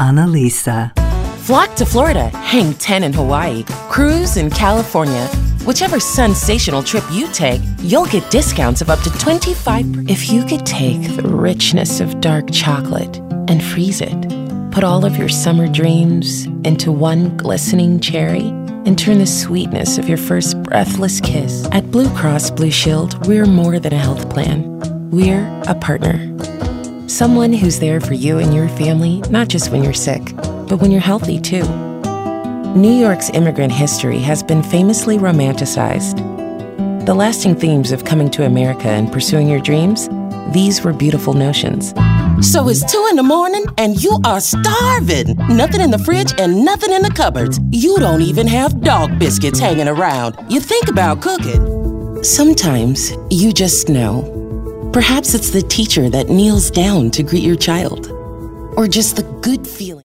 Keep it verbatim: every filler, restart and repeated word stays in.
Annalisa. Flock to Florida, hang ten in Hawaii, cruise in California. Whichever sensational trip you take, you'll get discounts of up to twenty-five percent. If you could take the richness of dark chocolate and freeze it, put all of your summer dreams into one glistening cherry, and turn the sweetness of your first breathless kiss. At Blue Cross Blue Shield, we're more than a health plan. We're a partner. Someone who's there for you and your family, not just when you're sick, but when you're healthy too. New York's immigrant history has been famously romanticized. The lasting themes of coming to America and pursuing your dreams, these were beautiful notions. So it's two in the morning and you are starving. Nothing in the fridge and nothing in the cupboards. You don't even have dog biscuits hanging around. You think about cooking. Sometimes you just know. Perhaps it's the teacher that kneels down to greet your child. Or just the good feeling.